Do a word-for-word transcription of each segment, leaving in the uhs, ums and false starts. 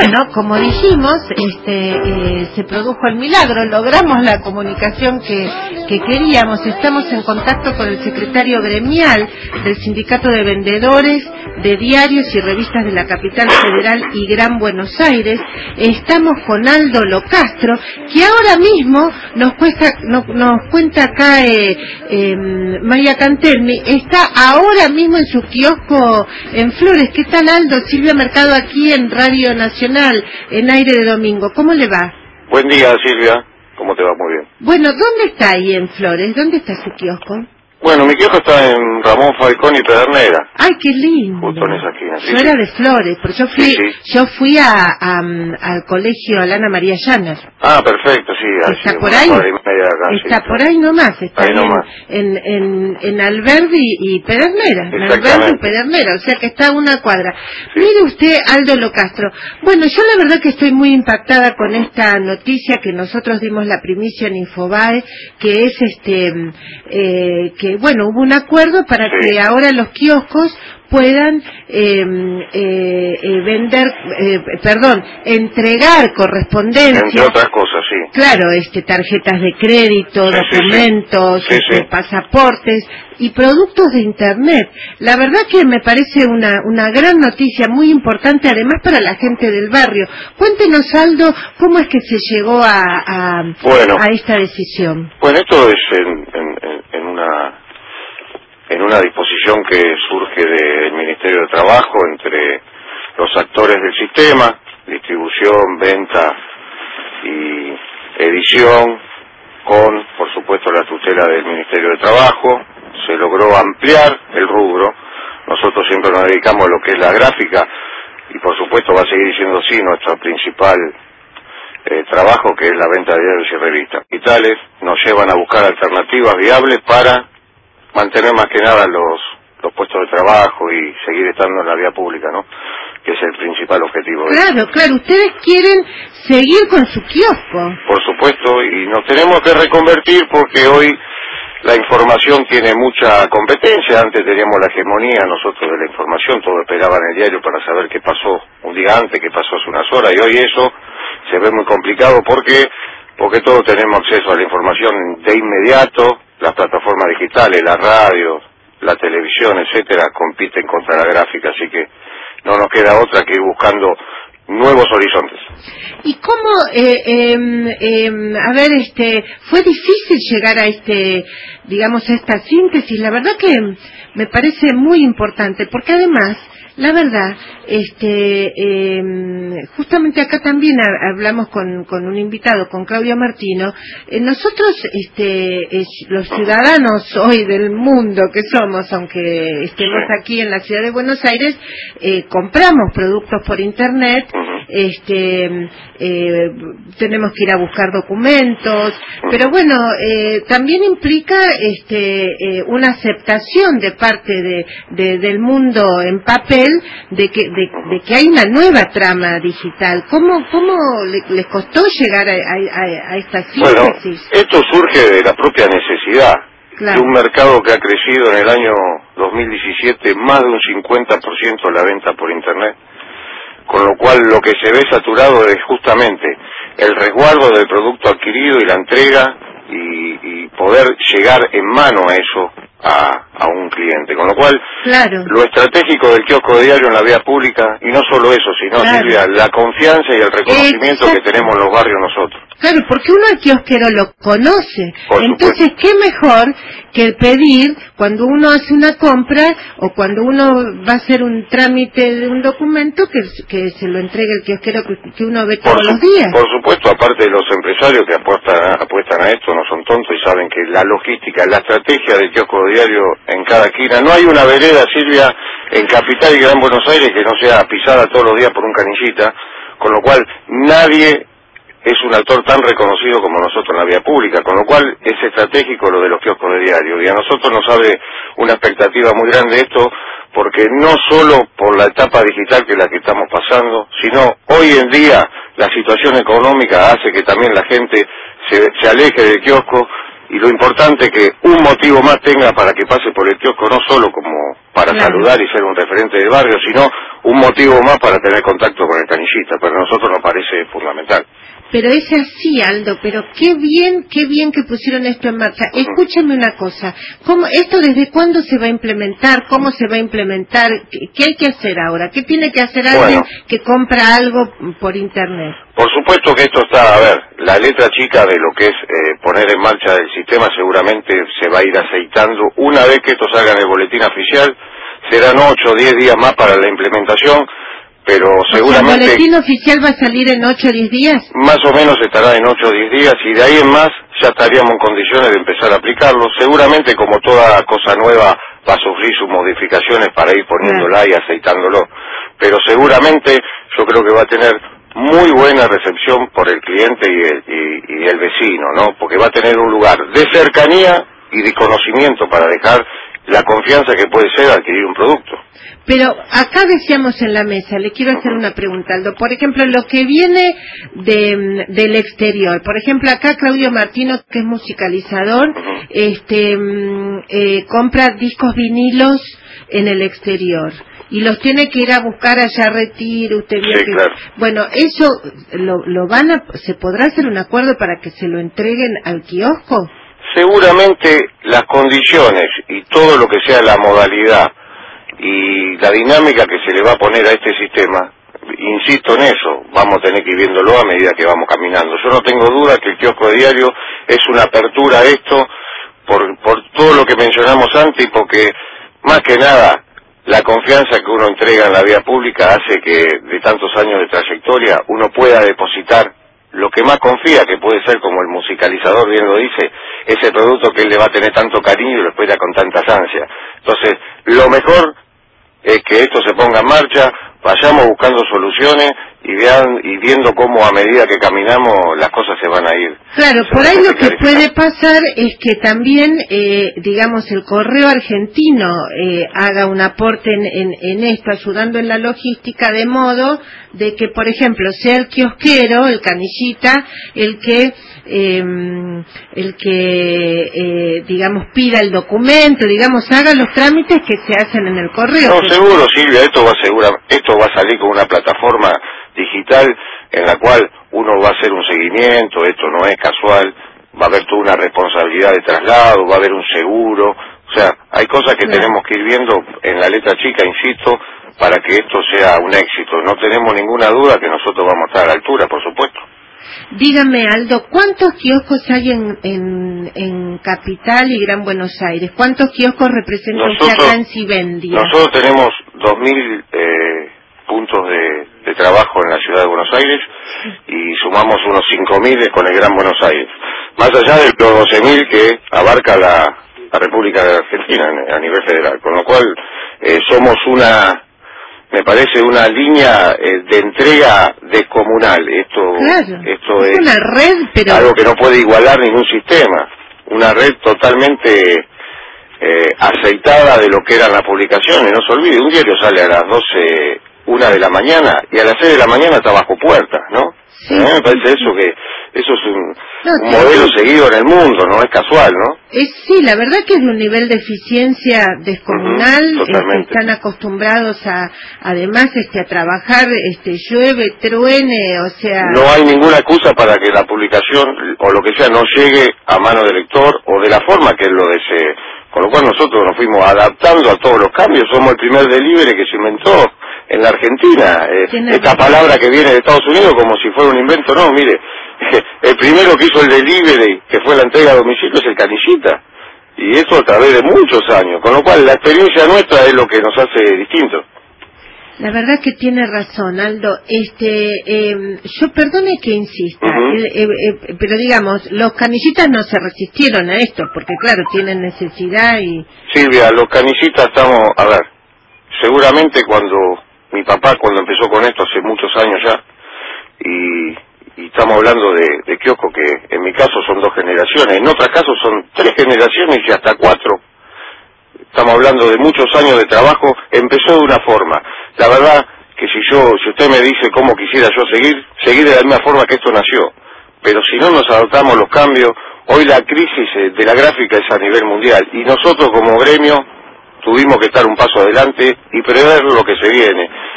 bueno, como dijimos, este, eh, se produjo el milagro, logramos la comunicación que, que queríamos. Estamos en contacto con el secretario gremial del Sindicato de Vendedores de Diarios y Revistas de la Capital Federal y Gran Buenos Aires. Estamos con Aldo Locastro, que ahora mismo nos, cuesta, no, nos cuenta acá eh, eh, Maya Cantelmi, está ahora mismo en su kiosco en Flores. ¿Qué tal, Aldo? Silvia Mercado aquí en Radio Nacional, en Aire de Domingo. ¿Cómo le va? Buen día, Silvia. ¿Cómo te va? Muy bien. Bueno, ¿dónde está ahí en Flores? ¿Dónde está su kiosco? Bueno, mi kiosco está en Ramón Falcón y Pedernera. ¡Ay, qué lindo! Justo en esa esquina. Sí, yo sí. era de Flores, pero yo fui, sí, sí. yo fui a, a, al colegio Alana María Llanas. Ah, perfecto, sí. Está sí, por una ahí. cuadra y media acá, está sí, por claro. ahí nomás. Está ahí en, nomás. en, en, en Alberdi y Pedernera. En Alberdi y Pedernera, o sea que está a una cuadra. Sí. Mire usted, Aldo Locastro. Bueno, yo la verdad que estoy muy impactada con esta noticia que nosotros dimos la primicia en Infobae, que es este, eh, que bueno, hubo una acuerdo para sí. que ahora los kioscos puedan eh, eh, eh, vender, eh, perdón, entregar correspondencia. Entre otras cosas, sí. Claro, este, tarjetas de crédito, sí, documentos, sí, sí. Este, sí, sí. pasaportes y productos de Internet. La verdad que me parece una, una gran noticia, muy importante además para la gente del barrio. Cuéntenos, Aldo, ¿cómo es que se llegó a, a, bueno, a esta decisión? Bueno, esto es en, en, en una... en una disposición que surge del Ministerio de Trabajo entre los actores del sistema, distribución, venta y edición, con, por supuesto, la tutela del Ministerio de Trabajo. Se logró ampliar el rubro. Nosotros siempre nos dedicamos a lo que es la gráfica y, por supuesto, va a seguir siendo así nuestro principal eh, trabajo, que es la venta de diarios y revistas digitales. Nos llevan a buscar alternativas viables para mantener más que nada los los puestos de trabajo y seguir estando en la vía pública, ¿no? Que es el principal objetivo. Claro, claro, ustedes quieren seguir con su kiosco. Por supuesto, y nos tenemos que reconvertir porque hoy la información tiene mucha competencia. Antes teníamos la hegemonía nosotros de la información, todo esperaba en el diario para saber qué pasó un día antes, qué pasó hace unas horas, y hoy eso se ve muy complicado porque porque todos tenemos acceso a la información de inmediato. Las plataformas digitales, la radio, la televisión, etcétera, compiten contra la gráfica, así que no nos queda otra que ir buscando nuevos horizontes. ¿Y cómo, eh, eh, eh, a ver, este, fue difícil llegar a este, digamos, a esta síntesis? La verdad que me parece muy importante, porque además, la verdad, este, eh, justamente acá también hablamos con, con un invitado, con Claudio Martino. Eh, nosotros, este, eh, los ciudadanos hoy del mundo que somos, aunque estemos aquí en la ciudad de Buenos Aires, eh, compramos productos por Internet, este, eh, tenemos que ir a buscar documentos, pero bueno, eh, también implica, este, eh, una aceptación de parte de, de, del mundo en papel de que de, de que hay una nueva trama digital. ¿Cómo cómo le, les costó llegar a, a, a esta síntesis? Bueno, esto surge de la propia necesidad, claro, de un mercado que ha crecido en el año dos mil diecisiete más de un cincuenta por ciento la venta por Internet, con lo cual lo que se ve saturado es justamente el resguardo del producto adquirido y la entrega y, y poder llegar en mano a eso a, a un cliente, con lo cual claro, lo estratégico del kiosco de diario en la vía pública, y no solo eso, sino claro, Silvia, la confianza y el reconocimiento Exacto. que tenemos en los barrios nosotros. Claro, porque uno al kiosquero lo conoce, Por entonces supuesto. qué mejor que el pedir cuando uno hace una compra o cuando uno va a hacer un trámite de un documento que, que se lo entregue el kiosquero que, que uno ve todos por los días. Por supuesto, aparte de los empresarios que apuestan, apuestan a esto, no son tontos y saben que la logística, la estrategia del kiosco de diario en cada esquina, no hay una vereda, Silvia, en Capital y Gran Buenos Aires que no sea pisada todos los días por un canillita, con lo cual nadie es un actor tan reconocido como nosotros en la vía pública, con lo cual es estratégico lo de los kioscos de diario, y a nosotros nos abre una expectativa muy grande esto, porque no solo por la etapa digital que es la que estamos pasando, sino hoy en día la situación económica hace que también la gente se, se aleje del kiosco, y lo importante es que un motivo más tenga para que pase por el kiosco, no solo como para claro, saludar y ser un referente del barrio, sino un motivo más para tener contacto con el canillita, pero a nosotros nos parece fundamental. Pero es así, Aldo, pero qué bien, qué bien que pusieron esto en marcha. Uh-huh. Escúchame una cosa, ¿cómo, ¿esto desde cuándo se va a implementar? ¿Cómo se va a implementar? ¿Qué, qué hay que hacer ahora? ¿Qué tiene que hacer alguien bueno, que compra algo por internet? Por supuesto que esto está, a ver, la letra chica de lo que es eh, poner en marcha el sistema seguramente se va a ir aceitando. Una vez que esto salga en el boletín oficial, serán ocho o diez días más para la implementación. Pero seguramente... ¿El boletín oficial va a salir en ocho o diez días? Más o menos estará en ocho o diez días y de ahí en más ya estaríamos en condiciones de empezar a aplicarlo. Seguramente, como toda cosa nueva, va a sufrir sus modificaciones para ir poniéndola y aceitándolo. Pero seguramente yo creo que va a tener muy buena recepción por el cliente y el, y, y el vecino, ¿no? Porque va a tener un lugar de cercanía y de conocimiento para dejar la confianza que puede ser adquirir un producto. Pero acá decíamos en la mesa, le quiero hacer una pregunta, Aldo. Por ejemplo, lo que viene de, del exterior. Por ejemplo, acá Claudio Martino, que es musicalizador, uh-huh. este, eh, compra discos vinilos en el exterior. Y los tiene que ir a buscar allá a Retiro, usted vio sí, que... Claro. Bueno, eso, lo, lo van a, ¿se podrá hacer un acuerdo para que se lo entreguen al kiosco? Seguramente las condiciones y todo lo que sea la modalidad y la dinámica que se le va a poner a este sistema, insisto en eso, vamos a tener que ir viéndolo a medida que vamos caminando. Yo no tengo duda que el kiosco de diario es una apertura a esto por, por todo lo que mencionamos antes y porque, más que nada, la confianza que uno entrega en la vía pública hace que de tantos años de trayectoria uno pueda depositar lo que más confía, que puede ser, como el musicalizador bien lo dice, ese producto que él le va a tener tanto cariño y lo espera con tantas ansias. Entonces, lo mejor es que esto se ponga en marcha, vayamos buscando soluciones y vean y viendo cómo a medida que caminamos las cosas se van a ir. Claro, por ahí lo que puede pasar es que también, eh, digamos, el correo argentino eh, haga un aporte en, en, en esto, ayudando en la logística, de modo de que, por ejemplo, sea el kiosquero, el canillita, el que, eh, el que, eh, digamos, pida el documento, digamos, haga los trámites que se hacen en el correo. No, seguro, Silvia, esto va a segura, esto va a salir con una plataforma digital en la cual uno va a hacer un seguimiento, esto no es casual, va a haber toda una responsabilidad de traslado, va a haber un seguro, o sea, hay cosas que claro. tenemos que ir viendo en la letra chica, insisto, para que esto sea un éxito. No tenemos ninguna duda que nosotros vamos a estar a la altura, por supuesto. Dígame, Aldo, ¿cuántos kioscos hay en, en, en Capital y Gran Buenos Aires? ¿Cuántos kioscos representan acá en Sibendia? Nosotros tenemos dos mil eh, puntos de, de trabajo en la ciudad de Buenos Aires y sumamos unos cinco mil con el Gran Buenos Aires. Más allá de los doce mil que abarca la, la República de Argentina a nivel federal. Con lo cual eh, somos una... me parece una línea eh, de entrega descomunal. Esto, claro, esto es, es una red, pero... algo que no puede igualar ningún sistema. Una red totalmente eh, aceitada de lo que eran las publicaciones. No se olvide, un diario sale a las doce, una de la mañana y a las seis de la mañana está bajo puertas, ¿no? Sí, a mí me parece sí, eso que eso es un, no, un modelo sí. seguido en el mundo, no es casual, ¿no? Es, sí, la verdad que es un nivel de eficiencia descomunal. Uh-huh, este, están acostumbrados a, además, este, a trabajar, este, llueve, truene, o sea... No hay ninguna excusa para que la publicación o lo que sea no llegue a mano del lector o de la forma que él lo desee. Con lo cual nosotros nos fuimos adaptando a todos los cambios. Somos el primer delivery que se inventó en la Argentina. Eh, esta palabra que viene de Estados Unidos como si fuera un invento, no, mire, el primero que hizo el delivery, que fue la entrega a domicilio, es el canillita. Y eso a través de muchos años. Con lo cual la experiencia nuestra es lo que nos hace distintos. La verdad que tiene razón, Aldo. Este, eh, yo perdone que insista, uh-huh. eh, eh, eh, pero digamos, los canillitas no se resistieron a esto, porque claro, tienen necesidad y... Silvia, los canillitas estamos, a ver, seguramente cuando mi papá, cuando empezó con esto hace muchos años ya, y, y estamos hablando de, de kiosco, que en mi caso son dos generaciones, en otros casos son tres generaciones y hasta cuatro. Estamos hablando de muchos años de trabajo, empezó de una forma. La verdad que si yo, si usted me dice cómo quisiera yo seguir, seguir de la misma forma que esto nació. Pero si no nos adaptamos a los cambios, hoy la crisis de la gráfica es a nivel mundial. Y nosotros como gremio tuvimos que estar un paso adelante y prever lo que se viene.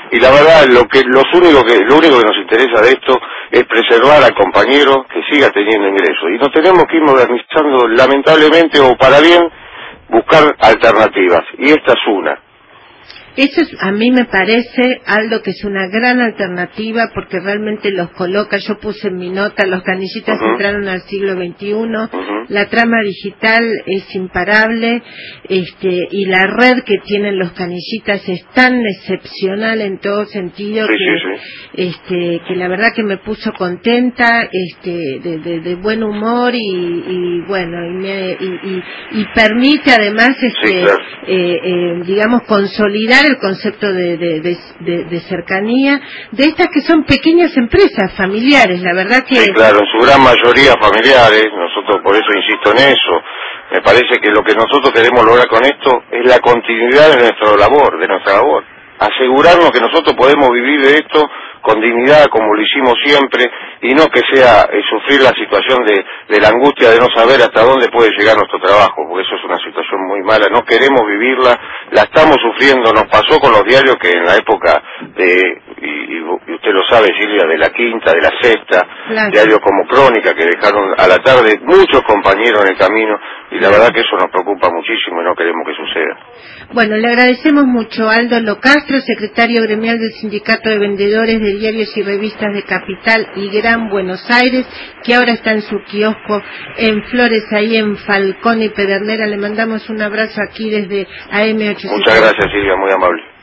y la verdad lo que los único que lo único que nos interesa de esto es preservar al compañero que siga teniendo ingresos, y nos tenemos que ir modernizando lamentablemente, o para bien buscar alternativas, y esta es una. Eso es, a mí me parece, Aldo, que es una gran alternativa porque realmente los coloca. Yo puse en mi nota, los canillitas uh-huh. entraron al siglo veintiuno, uh-huh. la trama digital es imparable, este, y la red que tienen los canillitas es tan excepcional en todo sentido sí, que, sí, sí. este, que la verdad que me puso contenta, este, de, de, de buen humor y, y bueno, y, me, y, y, y permite además, este, sí, claro. eh, eh, digamos, consolidar el concepto de, de, de, de, de cercanía de estas que son pequeñas empresas familiares, la verdad que... Sí, claro, en su gran mayoría familiares, nosotros por eso insisto en eso, me parece que lo que nosotros queremos lograr con esto es la continuidad de nuestra labor, de nuestra labor, asegurarnos que nosotros podemos vivir de esto con dignidad como lo hicimos siempre, y no que sea eh, sufrir la situación de, de la angustia de no saber hasta dónde puede llegar nuestro trabajo, porque eso es una situación muy mala, no queremos vivirla, la estamos sufriendo, nos pasó con los diarios que en la época de, y, y usted lo sabe Silvia, de la Quinta, de la Sexta, claro. diarios como Crónica que dejaron a la tarde muchos compañeros en el camino, y la verdad que eso nos preocupa muchísimo y no queremos que suceda. Bueno, le agradecemos mucho a Aldo Locastro, secretario gremial del Sindicato de Vendedores de Diarios y Revistas de Capital y Gran Buenos Aires, que ahora está en su kiosco en Flores, ahí en Falcón y Pedernera. Le mandamos un abrazo aquí desde A M ochocientos. Muchas gracias, Silvia, muy amable.